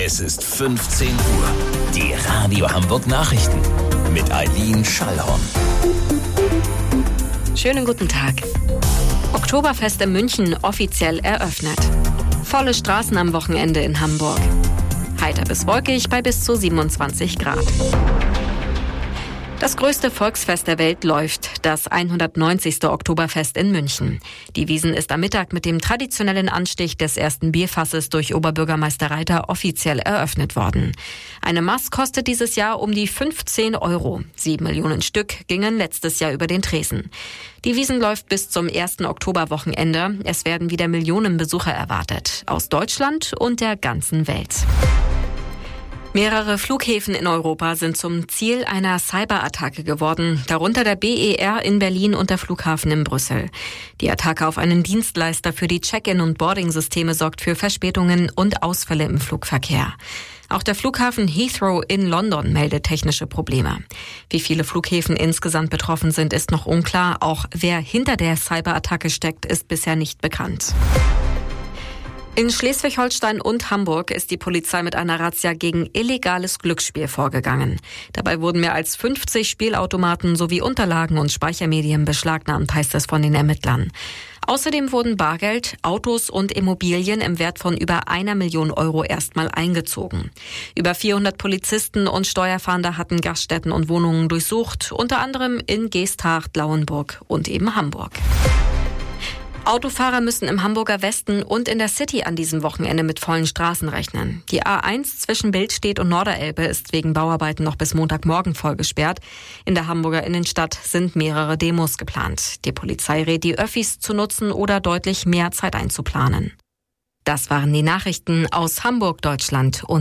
Es ist 15 Uhr. Die Radio Hamburg Nachrichten mit Eileen Schallhorn. Schönen guten Tag. Oktoberfest in München offiziell eröffnet. Volle Straßen am Wochenende in Hamburg. Heiter bis wolkig bei bis zu 27 Grad. Das größte Volksfest der Welt läuft, das 190. Oktoberfest in München. Die Wiesn ist am Mittag mit dem traditionellen Anstich des ersten Bierfasses durch Oberbürgermeister Reiter offiziell eröffnet worden. Eine Maß kostet dieses Jahr um die 15 €. 7 Millionen Stück gingen letztes Jahr über den Tresen. Die Wiesn läuft bis zum 1. Oktoberwochenende. Es werden wieder Millionen Besucher erwartet, aus Deutschland und der ganzen Welt. Mehrere Flughäfen in Europa sind zum Ziel einer Cyberattacke geworden, darunter der BER in Berlin und der Flughafen in Brüssel. Die Attacke auf einen Dienstleister für die Check-in- und Boarding-Systeme sorgt für Verspätungen und Ausfälle im Flugverkehr. Auch der Flughafen Heathrow in London meldet technische Probleme. Wie viele Flughäfen insgesamt betroffen sind, ist noch unklar. Auch wer hinter der Cyberattacke steckt, ist bisher nicht bekannt. In Schleswig-Holstein und Hamburg ist die Polizei mit einer Razzia gegen illegales Glücksspiel vorgegangen. Dabei wurden mehr als 50 Spielautomaten sowie Unterlagen und Speichermedien beschlagnahmt, heißt es von den Ermittlern. Außerdem wurden Bargeld, Autos und Immobilien im Wert von über 1 Million € erstmal eingezogen. Über 400 Polizisten und Steuerfahnder hatten Gaststätten und Wohnungen durchsucht, unter anderem in Geesthacht, Lauenburg und eben Hamburg. Autofahrer müssen im Hamburger Westen und in der City an diesem Wochenende mit vollen Straßen rechnen. Die A1 zwischen Bildstedt und Norderelbe ist wegen Bauarbeiten noch bis Montagmorgen voll gesperrt. In der Hamburger Innenstadt sind mehrere Demos geplant. Die Polizei rät, die Öffis zu nutzen oder deutlich mehr Zeit einzuplanen. Das waren die Nachrichten aus Hamburg, Deutschland und